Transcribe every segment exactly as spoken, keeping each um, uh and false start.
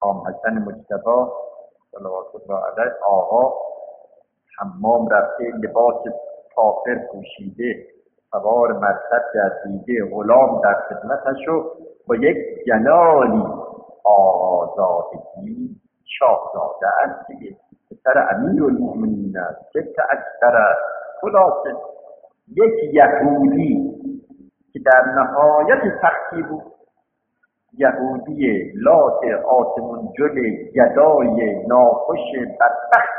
امام حسن مجتبی صلوات الله علیه آقا حمام رفته، لباس کافر پوشیده، سوار مرکب گردیده، غلام در خدمتش و با یک جلالی آزادگی شاهزاده است دیگه، پسر امیرالمؤمنین است، جد اکثر است. خلاصه یک یهودی که در نهایت سختی بود، یهودی لات آسمون جل گدای ناخوش بدبخت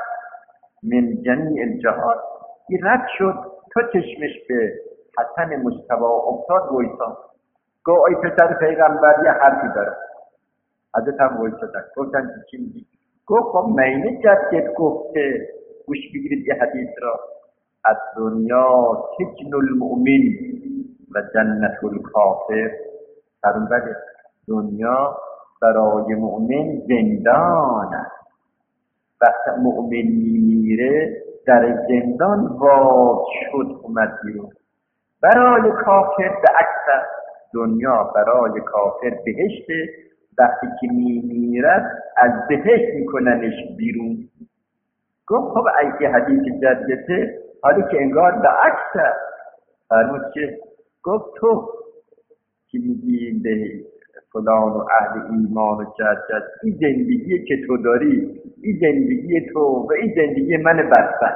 من جمیع الجهات، این رد شد تا چشمش به حسن مجتبی افتاد وایساد. گفت ای پسر پیغمبر یه حرفی داره. حضرت هم وایسادن. گفتن چی میگی؟ گفت خب مینه جدت گفته، گوش بگیرید یه حدیث را، از دنیا سجن المؤمن و جنت الکافر. فرموده دنیا برای مؤمن زندان است، وقتی مؤمن میمیره در زندان واد شد اومد بیرون. برای کافر به عکس، دنیا برای کافر بهشته، وقتی که میمیرد از بهشت میکننش بیرون. گفت خب اگه حدیث جدته، حالی که انگار به عکس. فرمود که گفت تو که میگی به فلان و اهل ایمان و جد، این زندگی که تو داری، این زندگی تو و این زندگی من بدبخت،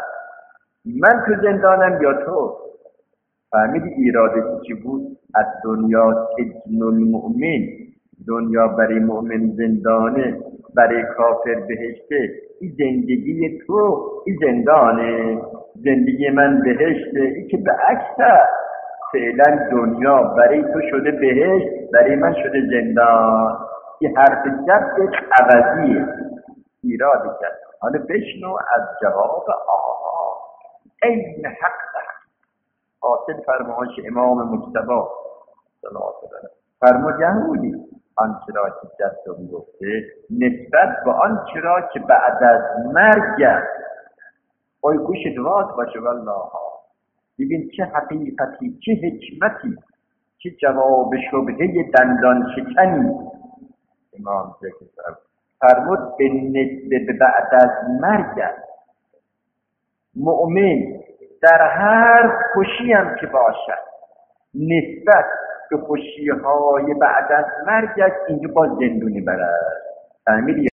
من تو زندانم یا تو؟ فهمیدی ایرادش چی بود؟ از دنیا سجن المؤمن، دنیا برای مؤمن زندانه، برای کافر بهشته. این زندگی تو این زندانه، زندگی من بهشته. این که به عکس، فعلا دنیا برای تو شده بهشت، برای من شده زندان. این حرف جدت عوضیه، ایراد کرد. حالا بشنو از جواب آقا این حق ده. حاصل فرمایش امام مجتبی صلوات الله فرمود یهودی آنچه را که جدتون گفته نسبت به آنچه را که بعد از مرگ، اوی گوشت واز باشه والله، ببین چه حقیقتی، چه حکمتی، چه جواب شبهه دندان شکنی. امام ذکر فرمود به نسبت بعد از مرگ مؤمن در هر خوشی هم که باشد نسبت به خوشی های بعد از مرگ اینجا باز زندونی برد. فهمیدی؟